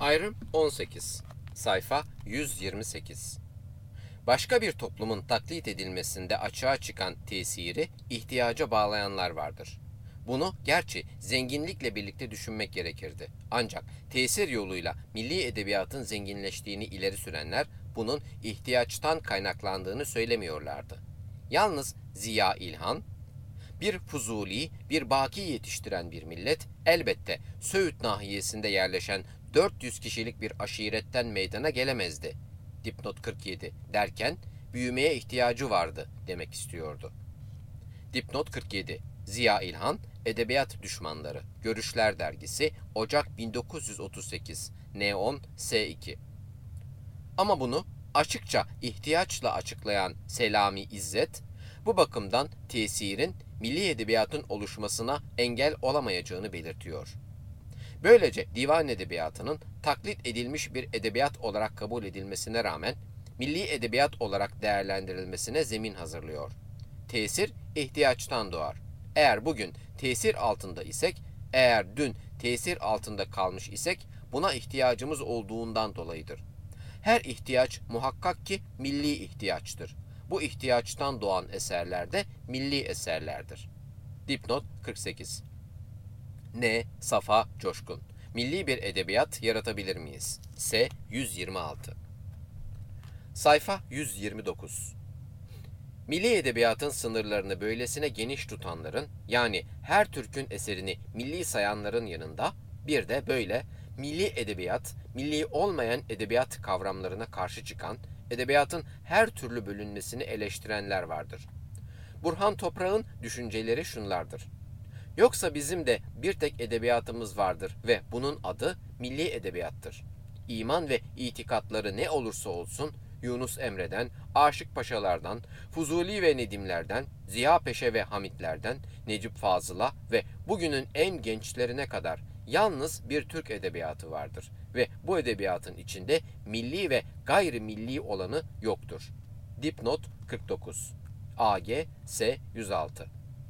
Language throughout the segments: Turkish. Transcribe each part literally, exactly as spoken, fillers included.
Ayrım on sekiz. Sayfa yüz yirmi sekiz. Başka bir toplumun taklit edilmesinde açığa çıkan tesiri ihtiyaca bağlayanlar vardır. Bunu gerçi zenginlikle birlikte düşünmek gerekirdi. Ancak tesir yoluyla milli edebiyatın zenginleştiğini ileri sürenler bunun ihtiyaçtan kaynaklandığını söylemiyorlardı. Yalnız Ziya İlhan, bir Fuzuli, bir Baki yetiştiren bir millet elbette Söğüt nahiyesinde yerleşen dört yüz kişilik bir aşiretten meydana gelemezdi. Dipnot kırk yedi derken büyümeye ihtiyacı vardı demek istiyordu. Dipnot kırk yedi. Ziya İlhan, Edebiyat Düşmanları, Görüşler Dergisi, Ocak bin dokuz yüz otuz sekiz, N on S iki. Ama bunu açıkça ihtiyaçla açıklayan Selami İzzet, bu bakımdan tesirin milli edebiyatın oluşmasına engel olamayacağını belirtiyor. Böylece divan edebiyatının taklit edilmiş bir edebiyat olarak kabul edilmesine rağmen milli edebiyat olarak değerlendirilmesine zemin hazırlıyor. Tesir ihtiyaçtan doğar. Eğer bugün tesir altında isek, eğer dün tesir altında kalmış isek buna ihtiyacımız olduğundan dolayıdır. Her ihtiyaç muhakkak ki milli ihtiyaçtır. Bu ihtiyaçtan doğan eserler de milli eserlerdir. Dipnot kırk sekiz. N. Safa Coşkun. Milli bir edebiyat yaratabilir miyiz? S. yüz yirmi altı. Sayfa yüz yirmi dokuz. Milli edebiyatın sınırlarını böylesine geniş tutanların, yani her Türk'ün eserini milli sayanların yanında bir de böyle milli edebiyat, milli olmayan edebiyat kavramlarına karşı çıkan, edebiyatın her türlü bölünmesini eleştirenler vardır. Burhan Toprak'ın düşünceleri şunlardır. Yoksa bizim de bir tek edebiyatımız vardır ve bunun adı milli edebiyattır. İman ve itikatları ne olursa olsun, Yunus Emre'den, Aşık Paşalardan, Fuzuli ve Nedimlerden, Ziya Peşe ve Hamitlerden, Necip Fazıl'a ve bugünün en gençlerine kadar yalnız bir Türk edebiyatı vardır ve bu edebiyatın içinde milli ve gayrimilli olanı yoktur. Dipnot kırk dokuz. A G S yüz altı.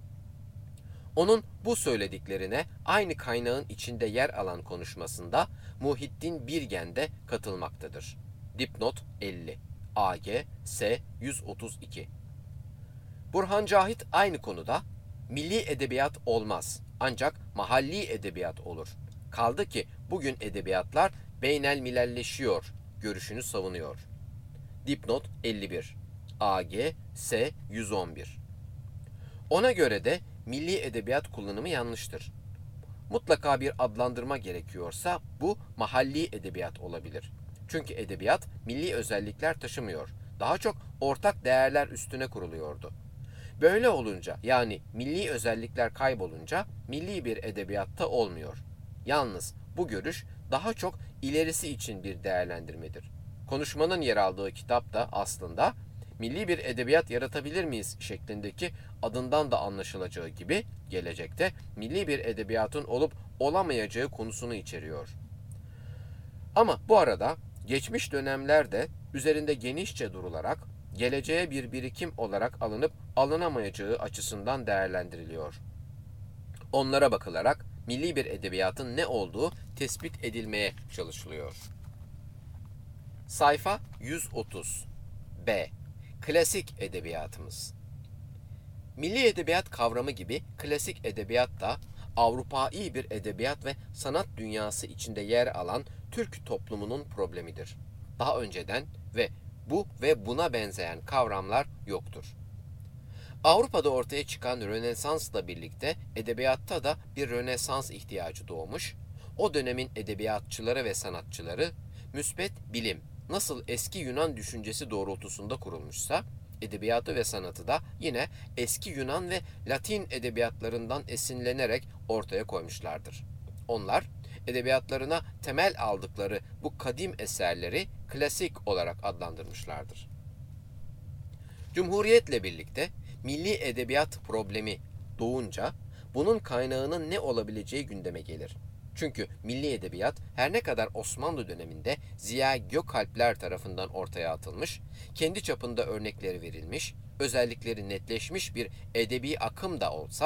Onun bu söylediklerine aynı kaynağın içinde yer alan konuşmasında Muhittin Birgen de katılmaktadır. Dipnot elli. A G S yüz otuz iki. Burhan Cahit aynı konuda milli edebiyat olmaz ancak mahalli edebiyat olur. Kaldı ki bugün edebiyatlar beynelmilalleşiyor görüşünü savunuyor. Dipnot elli bir. A G S yüz on bir. Ona göre de milli edebiyat kullanımı yanlıştır. Mutlaka bir adlandırma gerekiyorsa bu mahalli edebiyat olabilir. Çünkü edebiyat milli özellikler taşımıyor. Daha çok ortak değerler üstüne kuruluyordu. Böyle olunca, yani milli özellikler kaybolunca milli bir edebiyatta olmuyor. Yalnız bu görüş daha çok ilerisi için bir değerlendirmedir. Konuşmanın yer aldığı kitap da aslında milli bir edebiyat yaratabilir miyiz şeklindeki adından da anlaşılacağı gibi gelecekte milli bir edebiyatın olup olamayacağı konusunu içeriyor. Ama bu arada geçmiş dönemlerde üzerinde genişçe durularak geleceğe bir birikim olarak alınıp alınamayacağı açısından değerlendiriliyor. Onlara bakılarak milli bir edebiyatın ne olduğu tespit edilmeye çalışılıyor. Sayfa yüz otuz. B. Klasik edebiyatımız. Milli edebiyat kavramı gibi klasik edebiyat da Avrupâi bir edebiyat ve sanat dünyası içinde yer alan Türk toplumunun problemidir. Daha önceden ve bu ve buna benzeyen kavramlar yoktur. Avrupa'da ortaya çıkan Rönesans'la birlikte edebiyatta da bir Rönesans ihtiyacı doğmuş, o dönemin edebiyatçıları ve sanatçıları müsbet bilim, nasıl eski Yunan düşüncesi doğrultusunda kurulmuşsa, edebiyatı ve sanatı da yine eski Yunan ve Latin edebiyatlarından esinlenerek ortaya koymuşlardır. Onlar, edebiyatlarına temel aldıkları bu kadim eserleri klasik olarak adlandırmışlardır. Cumhuriyetle birlikte milli edebiyat problemi doğunca bunun kaynağının ne olabileceği gündeme gelir. Çünkü milli edebiyat her ne kadar Osmanlı döneminde Ziya Gökalpler tarafından ortaya atılmış, kendi çapında örnekleri verilmiş, özellikleri netleşmiş bir edebi akım da olsa,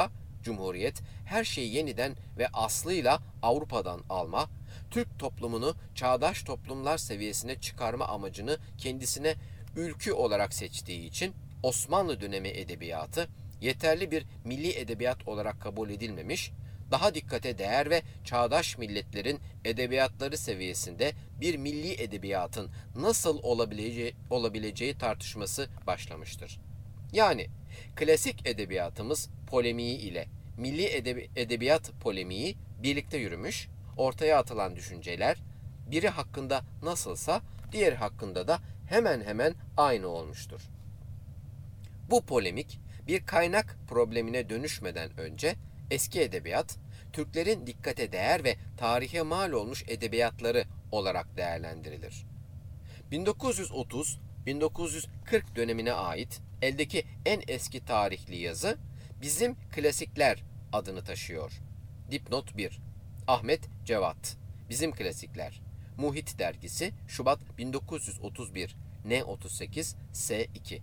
Cumhuriyet her şeyi yeniden ve aslıyla Avrupa'dan alma, Türk toplumunu çağdaş toplumlar seviyesine çıkarma amacını kendisine ülkü olarak seçtiği için Osmanlı dönemi edebiyatı yeterli bir milli edebiyat olarak kabul edilmemiş, daha dikkate değer ve çağdaş milletlerin edebiyatları seviyesinde bir milli edebiyatın nasıl olabileceği, olabileceği tartışması başlamıştır. Yani klasik edebiyatımız polemiği ile milli edebi, edebiyat polemiği birlikte yürümüş, ortaya atılan düşünceler biri hakkında nasılsa diğeri hakkında da hemen hemen aynı olmuştur. Bu polemik bir kaynak problemine dönüşmeden önce eski edebiyat, Türklerin dikkate değer ve tarihe mal olmuş edebiyatları olarak değerlendirilir. bin dokuz yüz otuz - bin dokuz yüz kırk dönemine ait eldeki en eski tarihli yazı Bizim Klasikler adını taşıyor. Dipnot bir. Ahmet Cevat. Bizim Klasikler. Muhit Dergisi, Şubat bin dokuz yüz otuz bir, N otuz sekiz, S iki.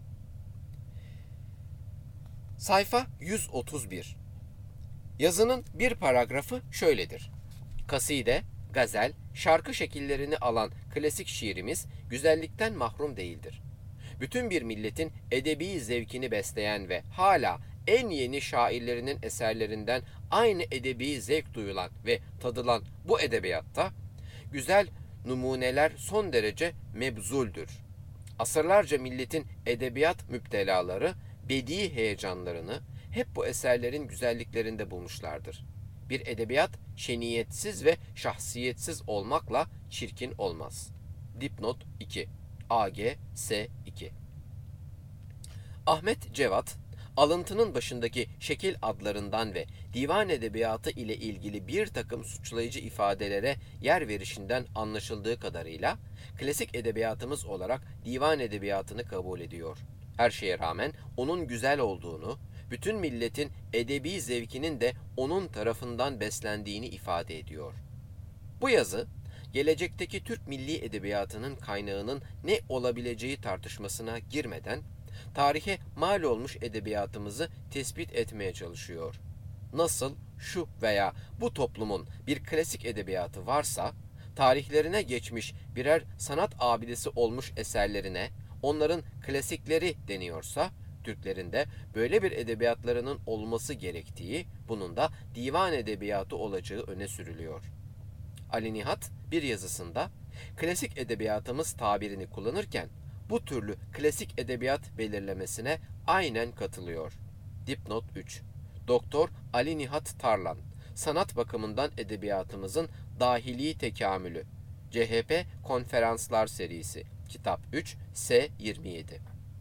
Sayfa yüz otuz bir. Yazının bir paragrafı şöyledir. Kaside, gazel, şarkı şekillerini alan klasik şiirimiz güzellikten mahrum değildir. Bütün bir milletin edebi zevkini besleyen ve hala en yeni şairlerinin eserlerinden aynı edebi zevk duyulan ve tadılan bu edebiyatta güzel numuneler son derece mebzuldür. Asırlarca milletin edebiyat müptelaları bedi heyecanlarını hep bu eserlerin güzelliklerinde bulmuşlardır. Bir edebiyat şeniyetsiz ve şahsiyetsiz olmakla çirkin olmaz. Dipnot iki. A G S iki. Ahmet Cevat, alıntının başındaki şekil adlarından ve divan edebiyatı ile ilgili bir takım suçlayıcı ifadelere yer verişinden anlaşıldığı kadarıyla klasik edebiyatımız olarak divan edebiyatını kabul ediyor. Her şeye rağmen onun güzel olduğunu, bütün milletin edebi zevkinin de onun tarafından beslendiğini ifade ediyor. Bu yazı, gelecekteki Türk milli edebiyatının kaynağının ne olabileceği tartışmasına girmeden, tarihe mal olmuş edebiyatımızı tespit etmeye çalışıyor. Nasıl şu veya bu toplumun bir klasik edebiyatı varsa, tarihlerine geçmiş birer sanat abidesi olmuş eserlerine, onların klasikleri deniyorsa, Türklerin de böyle bir edebiyatlarının olması gerektiği, bunun da divan edebiyatı olacağı öne sürülüyor. Ali Nihat bir yazısında klasik edebiyatımız tabirini kullanırken bu türlü klasik edebiyat belirlemesine aynen katılıyor. Dipnot üç. Doktor Ali Nihat Tarlan, Sanat bakımından edebiyatımızın dahili tekamülü. C H P Konferanslar serisi. Kitap üç, S yirmi yedi.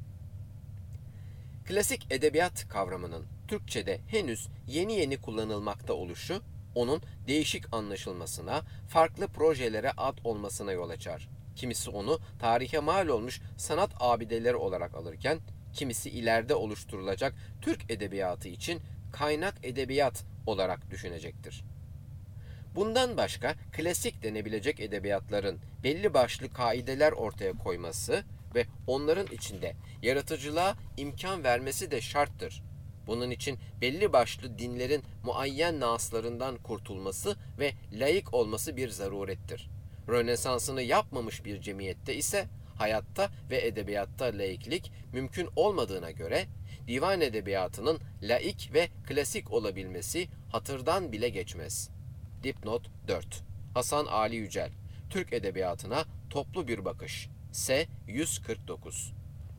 Klasik edebiyat kavramının Türkçe'de henüz yeni yeni kullanılmakta oluşu, onun değişik anlaşılmasına, farklı projelere ad olmasına yol açar. Kimisi onu tarihe mal olmuş sanat abideleri olarak alırken, kimisi ileride oluşturulacak Türk edebiyatı için kaynak edebiyat olarak düşünecektir. Bundan başka klasik denebilecek edebiyatların belli başlı kaideler ortaya koyması ve onların içinde yaratıcılığa imkan vermesi de şarttır. Bunun için belli başlı dinlerin muayyen naslarından kurtulması ve laik olması bir zarurettir. Rönesansını yapmamış bir cemiyette ise hayatta ve edebiyatta laiklik mümkün olmadığına göre divan edebiyatının laik ve klasik olabilmesi hatırdan bile geçmez. Dipnot dört. Hasan Ali Yücel, Türk Edebiyatına Toplu Bir Bakış. S yüz kırk dokuz.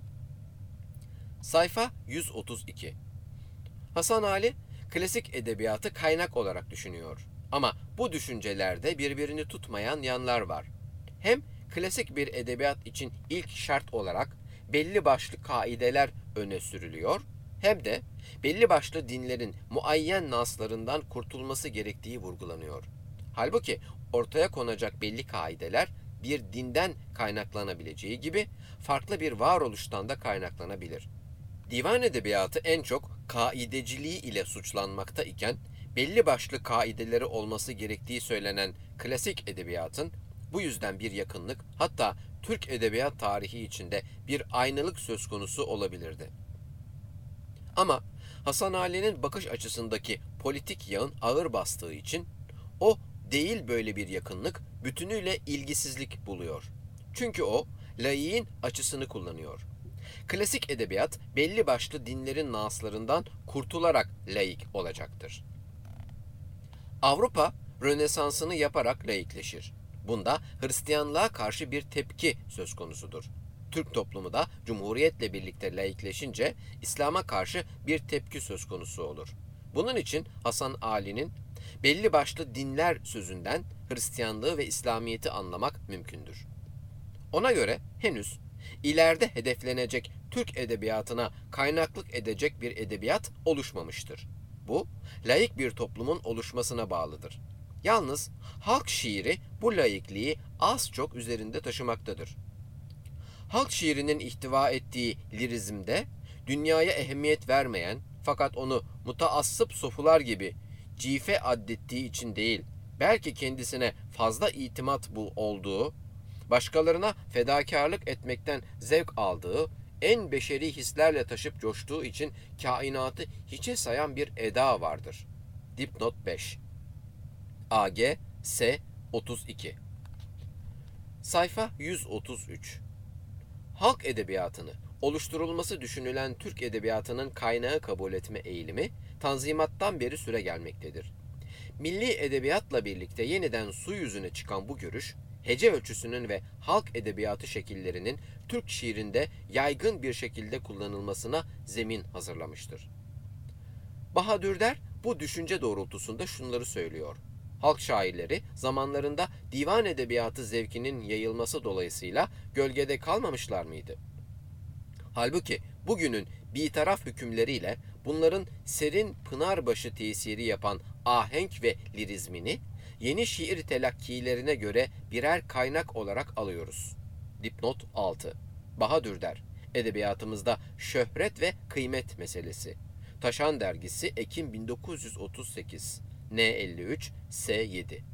Sayfa yüz otuz iki. Hasan Ali, klasik edebiyatı kaynak olarak düşünüyor. Ama bu düşüncelerde birbirini tutmayan yanlar var. Hem klasik bir edebiyat için ilk şart olarak belli başlı kaideler öne sürülüyor, hem de belli başlı dinlerin muayyen naslarından kurtulması gerektiği vurgulanıyor. Halbuki ortaya konacak belli kaideler bir dinden kaynaklanabileceği gibi farklı bir varoluştan da kaynaklanabilir. Divan edebiyatı en çok kaideciliği ile suçlanmakta iken belli başlı kaideleri olması gerektiği söylenen klasik edebiyatın bu yüzden bir yakınlık, hatta Türk edebiyat tarihi içinde bir aynılık söz konusu olabilirdi. Ama Hasan Ali'nin bakış açısındaki politik yağın ağır bastığı için o değil böyle bir yakınlık bütünüyle ilgisizlik buluyor. Çünkü o laikin açısını kullanıyor. Klasik edebiyat belli başlı dinlerin naslarından kurtularak laik olacaktır. Avrupa Rönesans'ını yaparak laikleşir. Bunda Hristiyanlığa karşı bir tepki söz konusudur. Türk toplumu da Cumhuriyet'le birlikte laikleşince İslam'a karşı bir tepki söz konusu olur. Bunun için Hasan Ali'nin belli başlı dinler sözünden Hristiyanlığı ve İslamiyet'i anlamak mümkündür. Ona göre henüz ileride hedeflenecek Türk edebiyatına kaynaklık edecek bir edebiyat oluşmamıştır. Bu, laik bir toplumun oluşmasına bağlıdır. Yalnız halk şiiri bu laikliği az çok üzerinde taşımaktadır. Halk şiirinin ihtiva ettiği lirizmde dünyaya ehemmiyet vermeyen fakat onu mutaassıp sofular gibi cife addettiği için değil, belki kendisine fazla itimat bu olduğu, başkalarına fedakarlık etmekten zevk aldığı, en beşeri hislerle taşıp coştuğu için kainatı hiçe sayan bir eda vardır. Dipnot beş. A G S otuz iki. Sayfa yüz otuz üç. Halk edebiyatını oluşturulması düşünülen Türk edebiyatının kaynağı kabul etme eğilimi Tanzimat'tan beri süre gelmektedir. Milli edebiyatla birlikte yeniden su yüzüne çıkan bu görüş, hece ölçüsünün ve halk edebiyatı şekillerinin Türk şiirinde yaygın bir şekilde kullanılmasına zemin hazırlamıştır. Bahadürder bu düşünce doğrultusunda şunları söylüyor. Halk şairleri zamanlarında divan edebiyatı zevkinin yayılması dolayısıyla gölgede kalmamışlar mıydı? Halbuki bugünün bitaraf hükümleriyle bunların serin pınarbaşı tesiri yapan ahenk ve lirizmini yeni şiir telakkilerine göre birer kaynak olarak alıyoruz. Dipnot altı. Bahadürder, edebiyatımızda şöhret ve kıymet meselesi. Taşan Dergisi, Ekim bin dokuz yüz otuz sekiz, N elli üç, S yedi.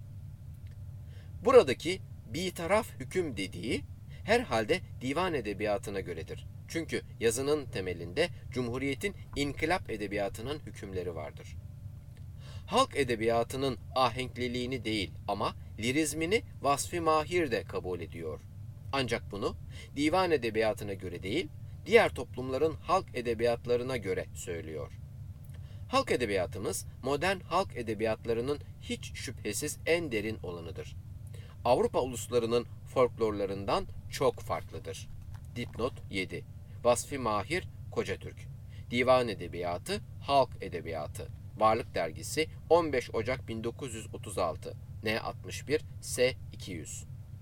Buradaki bitaraf hüküm dediği herhalde divan edebiyatına göredir. Çünkü yazının temelinde Cumhuriyet'in inkılap edebiyatının hükümleri vardır. Halk edebiyatının ahenkliliğini değil ama lirizmini vasfi mahir de kabul ediyor. Ancak bunu divan edebiyatına göre değil, diğer toplumların halk edebiyatlarına göre söylüyor. Halk edebiyatımız modern halk edebiyatlarının hiç şüphesiz en derin olanıdır. Avrupa uluslarının folklorlarından çok farklıdır. Dipnot yedi. Vasfi Mahir Kocatürk. Divan Edebiyatı, Halk Edebiyatı. Varlık Dergisi, on beş Ocak bin dokuz yüz otuz altı, N altmış bir, S iki yüz.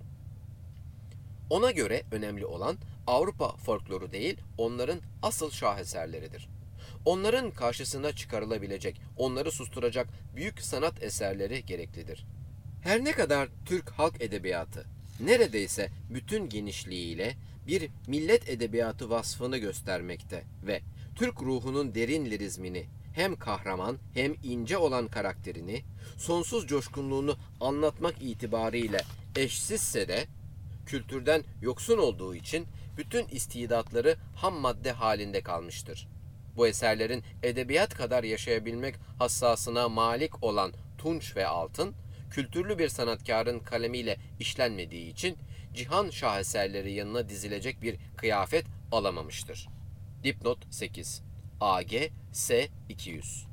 Ona göre önemli olan Avrupa folkloru değil, onların asıl şaheserleridir. Onların karşısına çıkarılabilecek, onları susturacak büyük sanat eserleri gereklidir. Her ne kadar Türk halk edebiyatı neredeyse bütün genişliğiyle bir millet edebiyatı vasfını göstermekte ve Türk ruhunun derin lirizmini, hem kahraman hem ince olan karakterini, sonsuz coşkunluğunu anlatmak itibariyle eşsizse de, kültürden yoksun olduğu için bütün istidatları ham madde halinde kalmıştır. Bu eserlerin edebiyat kadar yaşayabilmek hassasına malik olan tunç ve altın, kültürlü bir sanatkarın kalemiyle işlenmediği için cihan şaheserleri yanına dizilecek bir kıyafet alamamıştır. Dipnot sekiz. A G S iki yüz.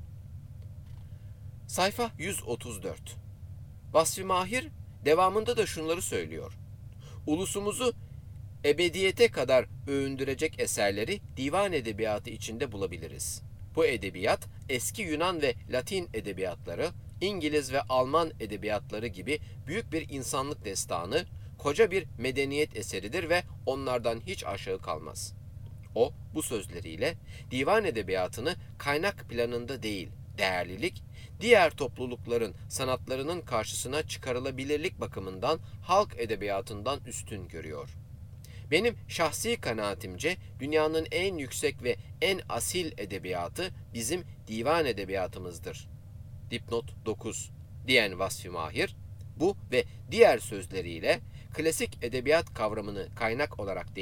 Sayfa yüz otuz dört. Vasfi Mahir devamında da şunları söylüyor. Ulusumuzu ebediyete kadar övündürecek eserleri divan edebiyatı içinde bulabiliriz. Bu edebiyat eski Yunan ve Latin edebiyatları, İngiliz ve Alman edebiyatları gibi büyük bir insanlık destanı, koca bir medeniyet eseridir ve onlardan hiç aşağı kalmaz. O bu sözleriyle divan edebiyatını kaynak planında değil, değerlilik, diğer toplulukların sanatlarının karşısına çıkarılabilirlik bakımından halk edebiyatından üstün görüyor. Benim şahsi kanaatimce dünyanın en yüksek ve en asil edebiyatı bizim divan edebiyatımızdır. Dipnot dokuz diyen Vasfi Mahir, bu ve diğer sözleriyle klasik edebiyat kavramını kaynak olarak değil,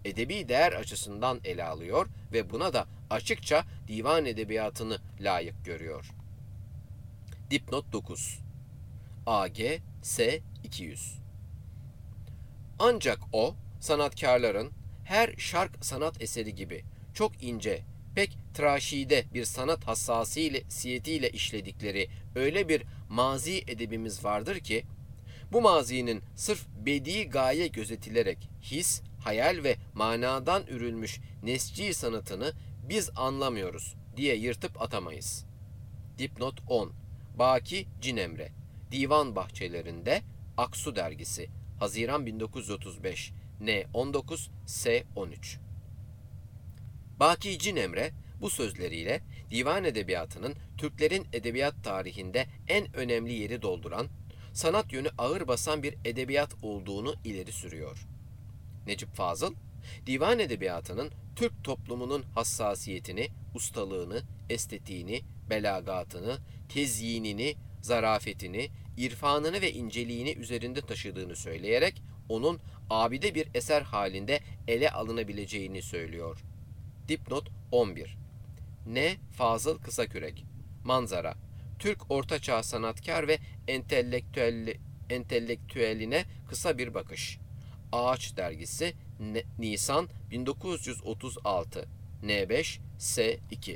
edebi değer açısından ele alıyor ve buna da açıkça divan edebiyatını layık görüyor. Dipnot dokuz. A G S iki yüz. Ancak o, sanatkarların her şark sanat eseri gibi çok ince, pek traşide bir sanat hassasiyetiyle işledikleri öyle bir mazi edebimiz vardır ki, bu mazinin sırf bedi gaye gözetilerek his, hayal ve manadan ürülmüş nesci sanatını biz anlamıyoruz diye yırtıp atamayız. Dipnot on. Baki Cinemre. Divan Bahçelerinde Aksu Dergisi. Haziran bin dokuz yüz otuz beş. N on dokuz S on üç. Baki Cinemre bu sözleriyle divan edebiyatının Türklerin edebiyat tarihinde en önemli yeri dolduran, sanat yönü ağır basan bir edebiyat olduğunu ileri sürüyor. Necip Fazıl, divan edebiyatının Türk toplumunun hassasiyetini, ustalığını, estetiğini, belagatını, tezyinini, zarafetini, irfanını ve inceliğini üzerinde taşıdığını söyleyerek onun abide bir eser halinde ele alınabileceğini söylüyor. Dipnot on bir. N. Fazıl Kısakürek. Manzara. Türk Ortaçağ sanatkar ve entelektüel, entelektüeline kısa bir bakış. Ağaç Dergisi. N- Nisan bin dokuz yüz otuz altı. N beş S iki.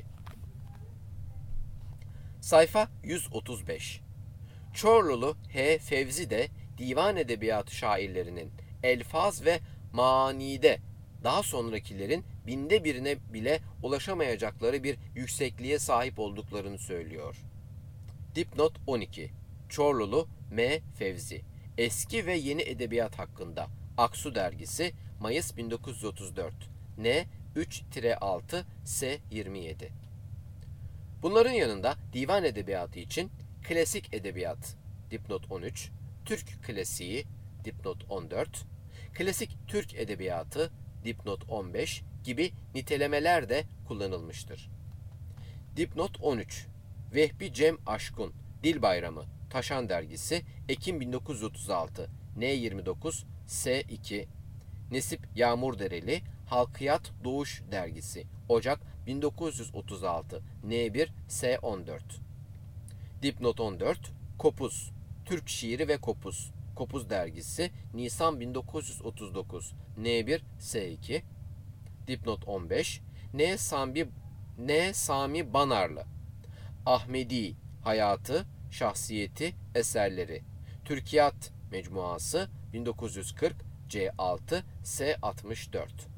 Sayfa yüz otuz beş. Çorlulu H. Fevzi de divan edebiyatı şairlerinin elfaz ve manide daha sonrakilerin binde birine bile ulaşamayacakları bir yüksekliğe sahip olduklarını söylüyor. Dipnot on iki. Çorlulu M. Fevzi. Eski ve yeni edebiyat hakkında. Aksu Dergisi. Mayıs bin dokuz yüz otuz dört. N üç altı S yirmi yedi. Bunların yanında divan edebiyatı için klasik edebiyat. Dipnot on üç. Türk klasiği. Dipnot on dört. Klasik Türk edebiyatı. Dipnot on beş gibi nitelemeler de kullanılmıştır. Dipnot on üç. Vehbi Cem Aşkun. Dil Bayramı. Taşan Dergisi. Ekim bin dokuz yüz otuz altı. N yirmi dokuz S iki. Nesip Yağmurdereli. Halkiyat Doğuş Dergisi. Ocak bin dokuz yüz otuz altı. N bir S on dört. Dipnot on dört. Kopuz. Türk Şiiri ve Kopuz. Kopuz Dergisi. Nisan bin dokuz yüz otuz dokuz. N bir S iki. Dipnot on beş. N Sami N Sami Banarlı. Ahmedi Hayatı, Şahsiyeti, Eserleri. Türkiyat Mecmuası bin dokuz yüz kırk C altı S altmış dört.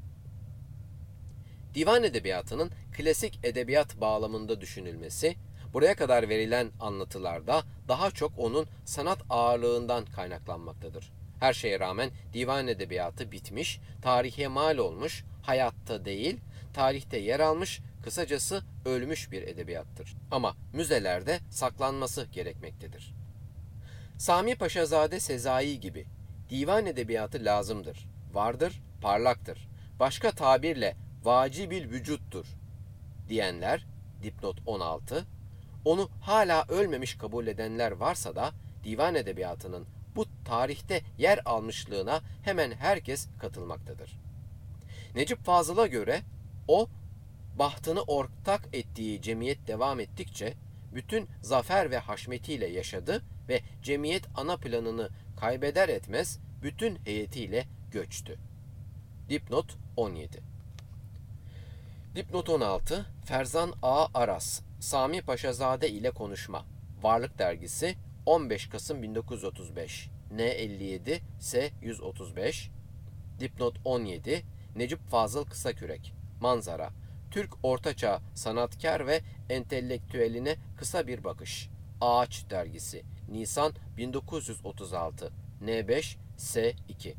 Divan edebiyatının klasik edebiyat bağlamında düşünülmesi, buraya kadar verilen anlatılarda daha çok onun sanat ağırlığından kaynaklanmaktadır. Her şeye rağmen divan edebiyatı bitmiş, tarihe mal olmuş, hayatta değil, tarihte yer almış, kısacası ölmüş bir edebiyattır. Ama müzelerde saklanması gerekmektedir. Sami Paşazade Sezai gibi divan edebiyatı lazımdır, vardır, parlaktır. Başka tabirle vacibil vücuttur diyenler, dipnot on altı, onu hala ölmemiş kabul edenler varsa da divan edebiyatının bu tarihte yer almışlığına hemen herkes katılmaktadır. Necip Fazıl'a göre o, bahtını ortak ettiği cemiyet devam ettikçe bütün zafer ve haşmetiyle yaşadı ve cemiyet ana planını kaybeder etmez bütün heyetiyle göçtü. Dipnot on yedi. Dipnot on altı. Ferzan A. Aras, Sami Paşazade ile konuşma. Varlık Dergisi. on beş Kasım bin dokuz yüz otuz beş. N elli yedi S yüz otuz beş. Dipnot on yedi. Necip Fazıl Kısakürek. Manzara. Türk Ortaçağ sanatkar ve entelektüeline kısa bir bakış. Ağaç Dergisi. Nisan bin dokuz yüz otuz altı. N beş S iki.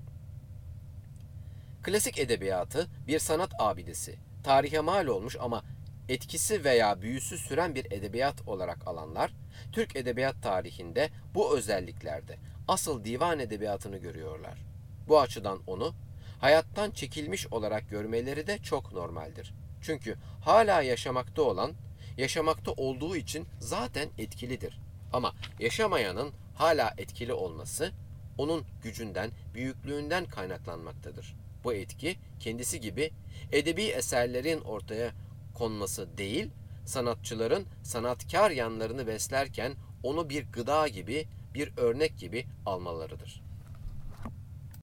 Klasik edebiyatı bir sanat abidesi, tarihe mal olmuş ama etkisi veya büyüsü süren bir edebiyat olarak alanlar, Türk edebiyat tarihinde bu özelliklerde asıl divan edebiyatını görüyorlar. Bu açıdan onu hayattan çekilmiş olarak görmeleri de çok normaldir. Çünkü hala yaşamakta olan, yaşamakta olduğu için zaten etkilidir. Ama yaşamayanın hala etkili olması, onun gücünden, büyüklüğünden kaynaklanmaktadır. Bu etki kendisi gibi edebi eserlerin ortaya konması değil, sanatçıların sanatkar yanlarını beslerken onu bir gıda gibi, bir örnek gibi almalarıdır.